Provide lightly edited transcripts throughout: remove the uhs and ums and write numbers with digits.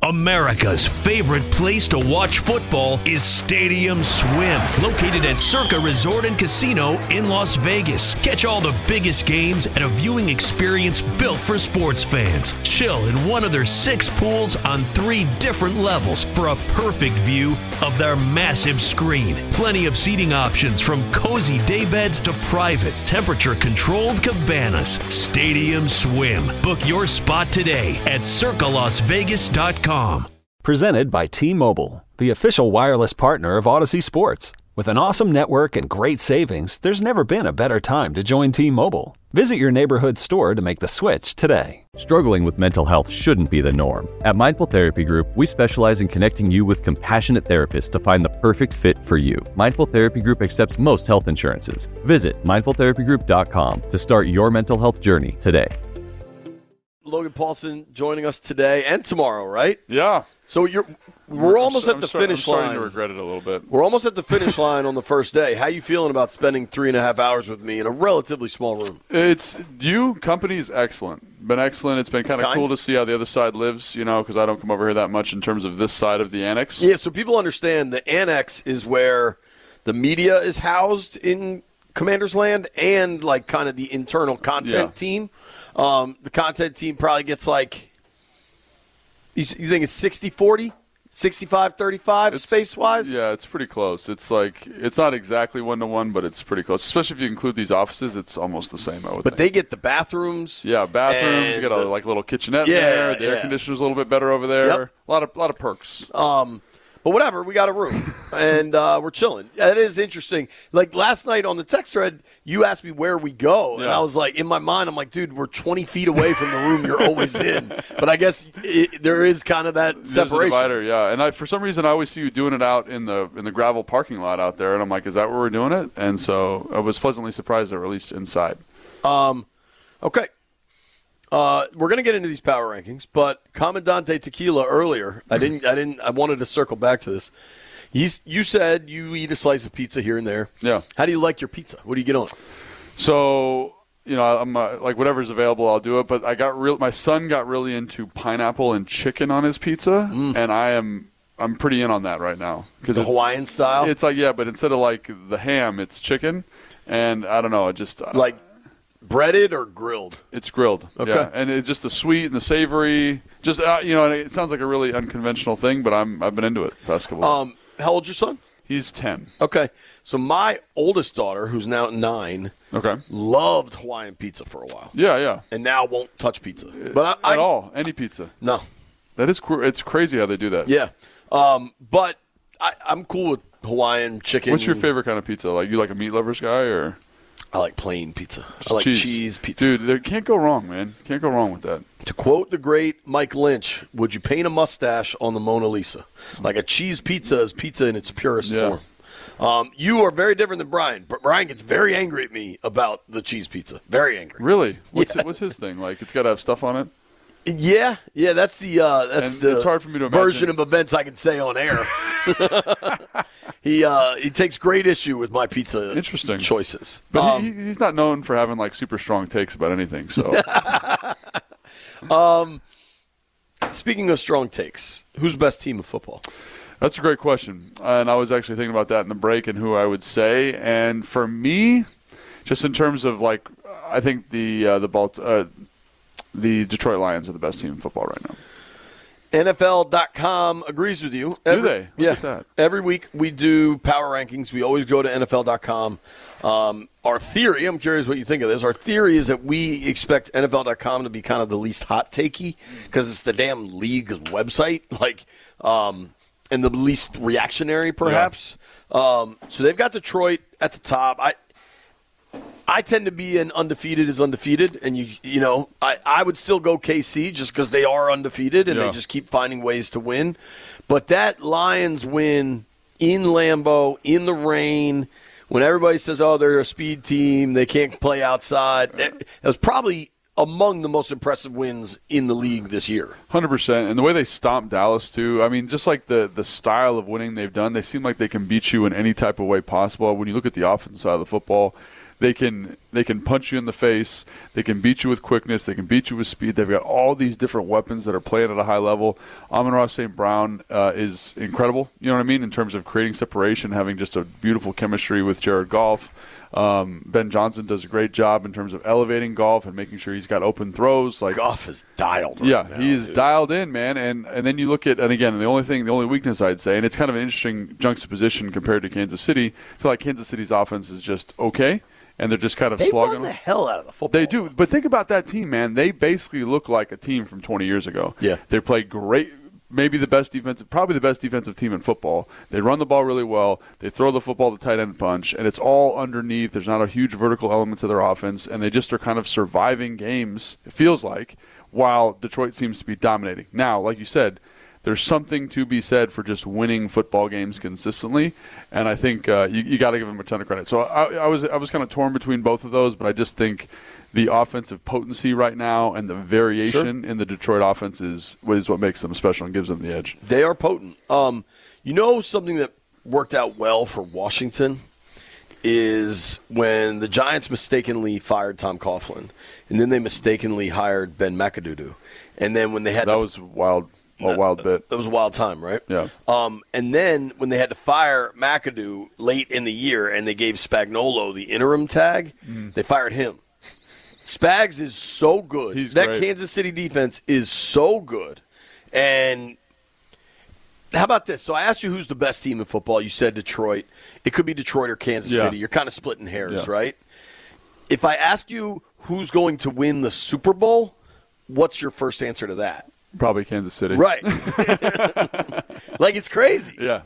America's favorite place to watch football is Stadium Swim, located at Circa Resort and Casino in Las Vegas. Catch all the biggest games at a viewing experience built for sports fans. Chill in one of their 6 pools on 3 different levels for a perfect view of their massive screen. Plenty of seating options from cozy daybeds to private, temperature-controlled cabanas. Stadium Swim. Book your spot today at circalasvegas.com. Presented by T-Mobile, the official wireless partner of Odyssey Sports. With an awesome network and great savings, there's never been a better time to join T-Mobile. Visit your neighborhood store to make the switch today. Struggling with mental health shouldn't be the norm. At Mindful Therapy Group, we specialize in connecting you with compassionate therapists to find the perfect fit for you. Mindful Therapy Group accepts most health insurances. Visit mindfultherapygroup.com to start your mental health journey today. Logan Paulsen joining us today and tomorrow, right? Yeah. So we're almost at the finish line. I'm starting to regret it a little bit. We're almost at the finish line on the first day. How you feeling about spending 3.5 hours with me in a relatively small room? Company's excellent. Been excellent. It's been kind of cool to see how the other side lives, because I don't come over here that much in terms of this side of the annex. Yeah, so people understand the annex is where the media is housed in Commander's Land and like kind of the internal content team. The content team probably gets like, you think it's 60-40? 65-35 space-wise? Yeah, it's pretty close. It's like, it's not exactly 1-to-1, but it's pretty close. Especially if you include these offices, it's almost the same, I would think. But they get the bathrooms. Yeah, bathrooms. You got a little kitchenette there. The air conditioner's a little bit better over there. Yep. A lot of perks. But whatever, we got a room, and we're chilling. It is interesting. Like last night on the text thread, you asked me where we go, and I was like, in my mind, I'm like, dude, we're 20 feet away from the room you're always in. But I guess there is kind of that separation. There's a divider, yeah. And for some reason, I always see you doing it out in the gravel parking lot out there, and I'm like, is that where we're doing it? And so I was pleasantly surprised that we're at least inside. Okay. We're going to get into these power rankings, but Commandante Tequila earlier, I wanted to circle back to this. You said you eat a slice of pizza here and there. Yeah. How do you like your pizza? What do you get on? So, I'm like whatever's available, I'll do it. But my son got really into pineapple and chicken on his pizza, and I'm pretty in on that right now. The Hawaiian style? It's like, yeah, but instead of like the ham, it's chicken. And I don't know, it just like breaded or grilled? It's grilled. Okay. Yeah. And it's just the sweet and the savory. Just and it sounds like a really unconventional thing, but I've been into it the past couple of How old's your son? He's 10. Okay. So my oldest daughter, who's now 9, loved Hawaiian pizza for a while. Yeah. And now won't touch pizza. But At all. Any pizza. No. That is it's crazy how they do that. Yeah. But I'm cool with Hawaiian chicken. What's your favorite kind of pizza? Like, you like a meat lover's guy or? I like plain pizza. Just I like cheese pizza. Dude, there can't go wrong, man. Can't go wrong with that. To quote the great Mike Lynch, would you paint a mustache on the Mona Lisa? Like a cheese pizza is pizza in its purest form. You are very different than Brian. Brian gets very angry at me about the cheese pizza. Very angry. Really? What's his thing? Like, it's got to have stuff on it? Yeah, that's the it's hard for me to imagine. Version of events I can say on air. He takes great issue with my pizza choices. But he's not known for having like super strong takes about anything. So, speaking of strong takes, who's the best team of football? That's a great question, and I was actually thinking about that in the break and who I would say. And for me, just in terms of like, I think the Detroit Lions are the best team in football right now. NFL.com agrees with you. Do they? Look at that. Every week we do power rankings. We always go to NFL.com. Our theory, I'm curious what you think of this. Our theory is that we expect NFL.com to be kind of the least hot takey because it's the damn league website, and the least reactionary, perhaps. Yeah. So they've got Detroit at the top. I tend to be an undefeated is undefeated, and I would still go KC just because they are undefeated and they just keep finding ways to win. But that Lions win in Lambeau, in the rain, when everybody says, oh, they're a speed team, they can't play outside, that was probably among the most impressive wins in the league this year. 100%. And the way they stomped Dallas, too, I mean, just like the style of winning they've done, they seem like they can beat you in any type of way possible. When you look at the offensive side of the football, They can punch you in the face. They can beat you with quickness. They can beat you with speed. They've got all these different weapons that are playing at a high level. Amon-Ra St. Brown is incredible, you know what I mean, in terms of creating separation, having just a beautiful chemistry with Jared Goff. Ben Johnson does a great job in terms of elevating Goff and making sure he's got open throws. Like Goff is dialed. Right now, he is dialed in, man. And then you look at, and again, the only weakness I'd say, and it's kind of an interesting juxtaposition compared to Kansas City. I feel like Kansas City's offense is just okay, and they're just kind of slugging. They run the hell out of the football. They do, but think about that team, man. They basically look like a team from 20 years ago. Yeah, they play great. Maybe probably the best defensive team in football. They run the ball really well. They throw the football, the tight end punch, and it's all underneath. There's not a huge vertical element to their offense, and they just are kind of surviving games, it feels like, while Detroit seems to be dominating. Now, like you said, there's something to be said for just winning football games consistently, and I think you got to give them a ton of credit. So I was kind of torn between both of those, but I just think the offensive potency right now and the variation in the Detroit offense is what makes them special and gives them the edge. They are potent. Something that worked out well for Washington is when the Giants mistakenly fired Tom Coughlin, and then they mistakenly hired Ben McAdoo. And then when they had was wild. A wild bit. That was a wild time, right? Yeah. And then when they had to fire McAdoo late in the year and they gave Spagnuolo the interim tag, they fired him. Spags is so good. That great. Kansas City defense is so good. And how about this? So I asked you who's the best team in football. You said Detroit. It could be Detroit or Kansas City. You're kind of splitting hairs, right? If I ask you who's going to win the Super Bowl, what's your first answer to that? Probably Kansas City. Right. Like, it's crazy. Yeah.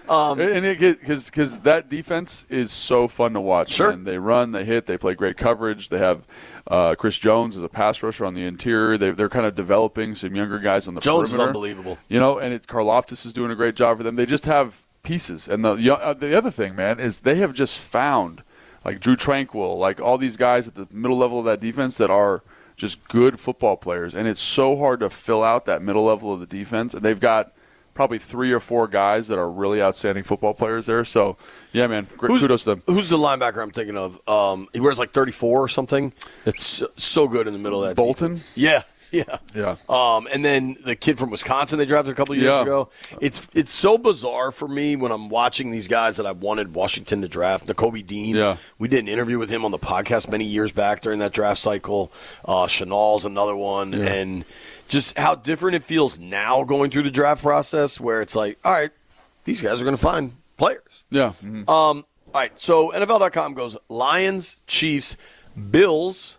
Because that defense is so fun to watch. Sure. And they run, they hit, they play great coverage. They have Chris Jones as a pass rusher on the interior. They're kind of developing some younger guys on the perimeter. Jones is unbelievable. And Karlaftis is doing a great job for them. They just have pieces. And the other thing, man, is they have just found, like Drew Tranquill, like all these guys at the middle level of that defense that are just good football players. And it's so hard to fill out that middle level of the defense. And they've got probably 3 or 4 guys that are really outstanding football players there. So, yeah, man, kudos to them. Who's the linebacker I'm thinking of? He wears like 34 or something. It's so good in the middle of that Bolton? defense. Yeah. And then the kid from Wisconsin they drafted a couple of years ago. It's so bizarre for me when I'm watching these guys that I wanted Washington to draft. Nakobe Dean. Yeah. We did an interview with him on the podcast many years back during that draft cycle. Chanel's another one. Yeah. And just how different it feels now going through the draft process where it's like, all right, these guys are going to find players. Yeah. Mm-hmm. All right, so NFL.com goes Lions, Chiefs, Bills,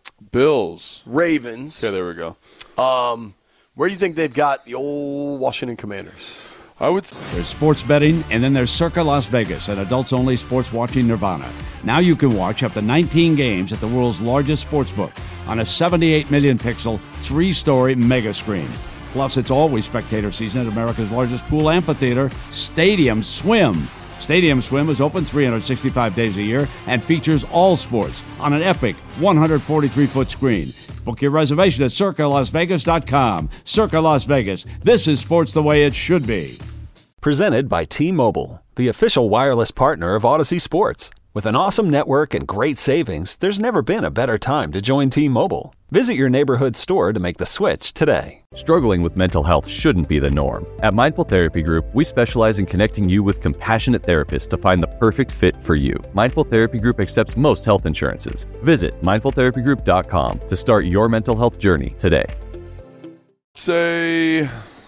Ravens. Okay, there we go. Where do you think they've got the old Washington Commanders? There's sports betting, and then there's Circa Las Vegas, an adults-only sports watching nirvana. Now you can watch up to 19 games at the world's largest sportsbook on a 78 million pixel, 3-story mega screen. Plus, it's always spectator season at America's largest pool amphitheater, Stadium Swim. Stadium Swim is open 365 days a year and features all sports on an epic 143-foot screen. Book your reservation at CircaLasVegas.com. Circa Las Vegas. This is sports the way it should be. Presented by T-Mobile, the official wireless partner of Odyssey Sports. With an awesome network and great savings, there's never been a better time to join T-Mobile. Visit your neighborhood store to make the switch today. Struggling with mental health shouldn't be the norm. At Mindful Therapy Group, we specialize in connecting you with compassionate therapists to find the perfect fit for you. Mindful Therapy Group accepts most health insurances. Visit mindfultherapygroup.com to start your mental health journey today. Say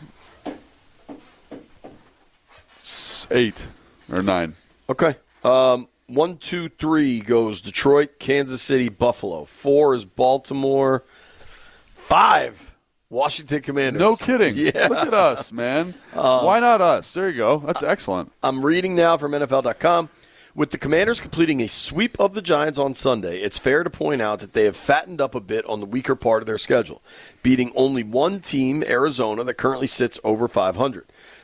8 or 9. Okay. 1, 2, 3 goes Detroit, Kansas City, Buffalo. 4 is Baltimore. 5, Washington Commanders. No kidding. Yeah. Look at us, man. Why not us? There you go. That's excellent. I'm reading now from NFL.com. With the Commanders completing a sweep of the Giants on Sunday, it's fair to point out that they have fattened up a bit on the weaker part of their schedule, beating only one team, Arizona, that currently sits over 500.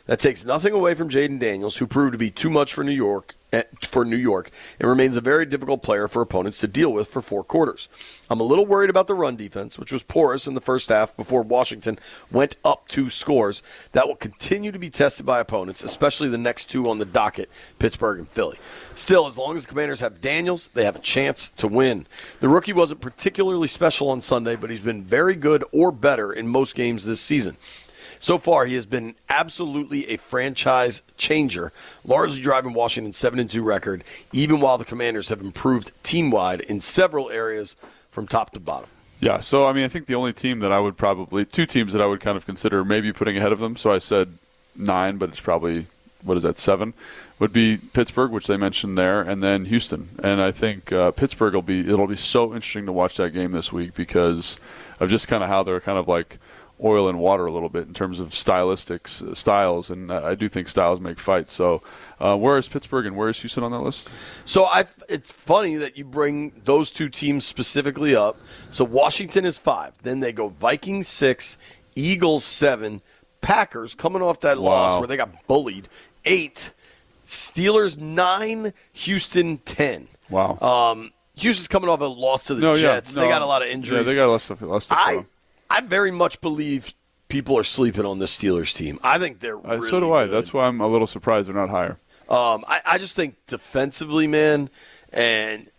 That takes nothing away from Jaden Daniels, who proved to be too much for New York, and remains a very difficult player for opponents to deal with for 4 quarters. I'm a little worried about the run defense, which was porous in the first half before Washington went up 2 scores. That will continue to be tested by opponents, especially the next 2 on the docket, Pittsburgh and Philly. Still, as long as the Commanders have Daniels, they have a chance to win. The rookie wasn't particularly special on Sunday, but he's been very good or better in most games this season. So far, he has been absolutely a franchise changer, largely driving Washington's 7-2 record, even while the Commanders have improved team-wide in several areas from top to bottom. Yeah, so, I think the only team that I would probably – 2 teams that I would kind of consider maybe putting ahead of them, so I said 9, but it's probably, 7, would be Pittsburgh, which they mentioned there, and then Houston. And I think Pittsburgh it'll be so interesting to watch that game this week because of just kind of how they're kind of like – oil and water a little bit in terms of styles, and I do think styles make fights. So where is Pittsburgh and where is Houston on that list? So it's funny that you bring those 2 teams specifically up. So Washington is 5. Then they go Vikings 6, Eagles 7, Packers coming off that loss where they got bullied 8, Steelers 9, Houston 10. Wow. Houston's coming off a loss to the Jets. They got a lot of injuries. Yeah, they got less stuff. I very much believe people are sleeping on this Steelers team. I think they're really so do I. good. That's why I'm a little surprised they're not higher. I just think defensively, man, and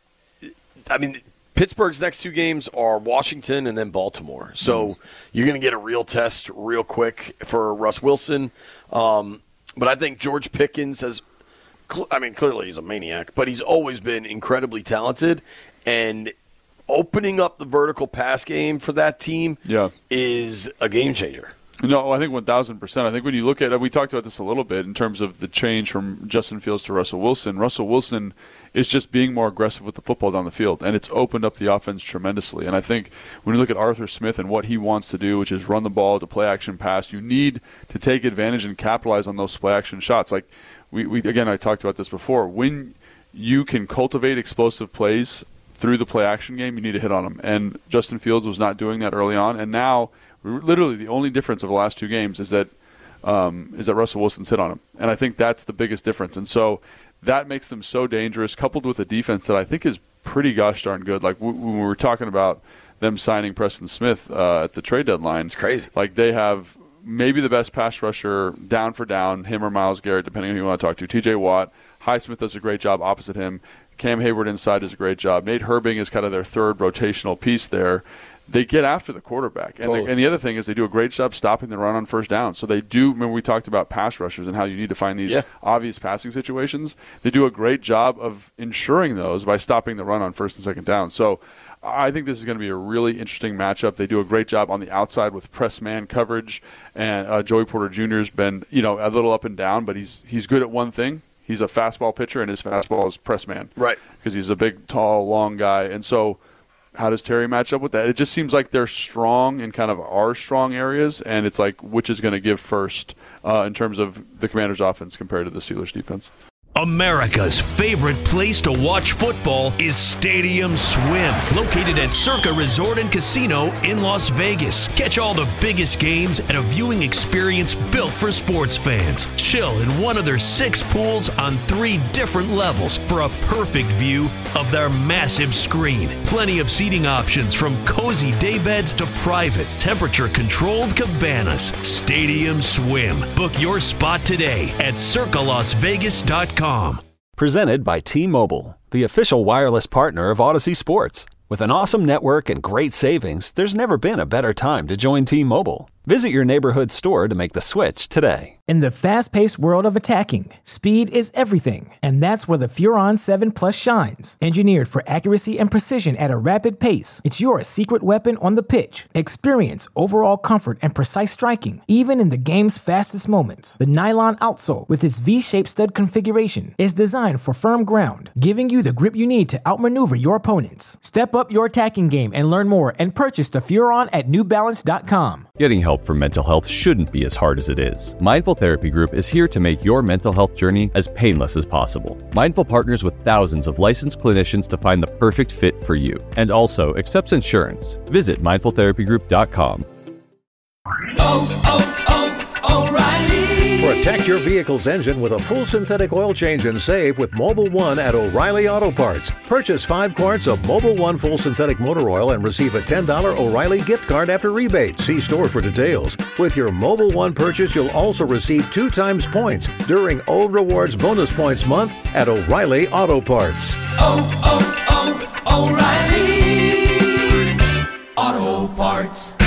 Pittsburgh's next 2 games are Washington and then Baltimore. So you're going to get a real test real quick for Russ Wilson. But I think George Pickens clearly he's a maniac, but he's always been incredibly talented, and opening up the vertical pass game for that team is a game changer. No, I think 1,000%. I think when you look at it, we talked about this a little bit in terms of the change from Justin Fields to Russell Wilson. Russell Wilson is just being more aggressive with the football down the field, and it's opened up the offense tremendously. And I think when you look at Arthur Smith and what he wants to do, which is run the ball to play-action pass, you need to take advantage and capitalize on those play-action shots. Like we again, I talked about this before. When you can cultivate explosive plays through the play-action game, you need to hit on them. And Justin Fields was not doing that early on. And now, literally, the only difference of the last 2 games is that Russell Wilson's hit on him. And I think that's the biggest difference. And so that makes them so dangerous, coupled with a defense that I think is pretty gosh darn good. Like when we were talking about them signing Preston Smith at the trade deadline. It's crazy. Like they have maybe the best pass rusher down for down, him or Myles Garrett, depending on who you want to talk to. T.J. Watt. Highsmith does a great job opposite him. Cam Hayward inside does a great job. Nate Herbing is kind of their 3rd rotational piece there. They get after the quarterback. And, totally. and the other thing is they do a great job stopping the run on first down. So they do, remember we talked about pass rushers and how you need to find these obvious passing situations. They do a great job of ensuring those by stopping the run on first and second down. So I think this is going to be a really interesting matchup. They do a great job on the outside with press man coverage. And Joey Porter Jr. has been, a little up and down, but he's good at one thing. He's a fastball pitcher, and his fastball is press man. Right. Because he's a big, tall, long guy. And so how does Terry match up with that? It just seems like they're strong in kind of our strong areas, and it's like which is going to give first in terms of the Commanders' offense compared to the Steelers' defense. America's favorite place to watch football is Stadium Swim, located at Circa Resort and Casino in Las Vegas. Catch all the biggest games at a viewing experience built for sports fans. Chill in one of their 6 pools on 3 different levels for a perfect view of their massive screen. Plenty of seating options from cozy daybeds to private, temperature-controlled cabanas. Stadium Swim. Book your spot today at circalasvegas.com. Presented by T-Mobile, the official wireless partner of Odyssey Sports. With an awesome network and great savings, there's never been a better time to join T-Mobile. Visit your neighborhood store to make the switch today. In the fast-paced world of attacking, speed is everything, and that's where the Furon 7 Plus shines. Engineered for accuracy and precision at a rapid pace, it's your secret weapon on the pitch. Experience overall comfort and precise striking, even in the game's fastest moments. The nylon outsole, with its V-shaped stud configuration, is designed for firm ground, giving you the grip you need to outmaneuver your opponents. Step up your attacking game and learn more and purchase the Furon at NewBalance.com. Getting help for mental health shouldn't be as hard as it is. Mindful Therapy Group is here to make your mental health journey as painless as possible. Mindful partners with thousands of licensed clinicians to find the perfect fit for you, and also accepts insurance. Visit mindfultherapygroup.com. O'Reilly. For a Protect your vehicle's engine with a full synthetic oil change and save with Mobil 1 at O'Reilly Auto Parts. Purchase 5 quarts of Mobil 1 full synthetic motor oil and receive a $10 O'Reilly gift card after rebate. See store for details. With your Mobil 1 purchase, you'll also receive 2 times points during Old Rewards Bonus Points Month at O'Reilly Auto Parts. O'Reilly Auto Parts.